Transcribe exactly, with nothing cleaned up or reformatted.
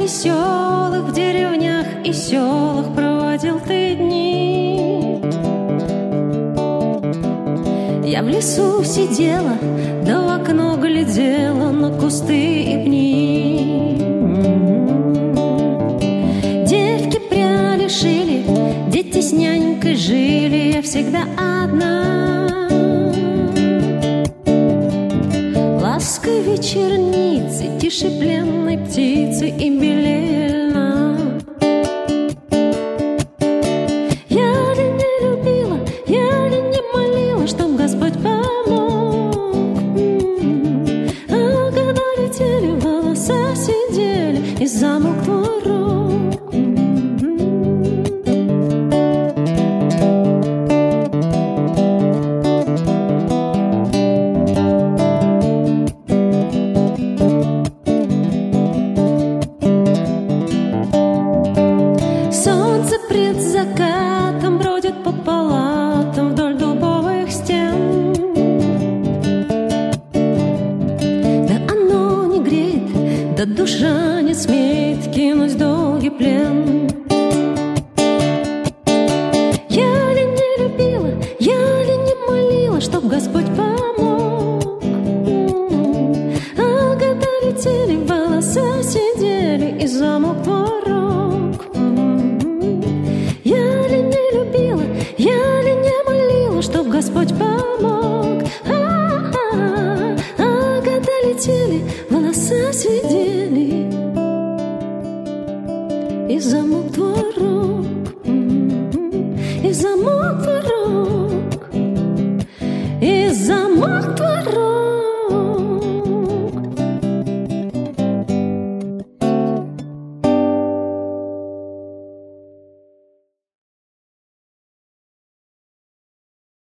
веселых в деревнях и селах проводил ты дни. Я в лесу сидела, да в окно глядела на кусты и пни. Девки пряли, шили, дети с нянькой жили, я всегда одна. Лаской вечерницы, тише пленной птицы и белее льна. Я ли не любила, я ли не молила, чтоб Господь помог? А когда летели волоса, сидели и замок творог. Пред закатом бродит по палатам вдоль дубовых стен. Да оно не греет, да душа не смеет кинуть в долгий плен. Я ли не любила, я ли не молила, чтоб Господь помог? А года летели, волоса сидели и замок творог. Чтоб Господь помог. А-а-а, а года летели, волоса сидели и замок творог, и замок творог, и замок творог.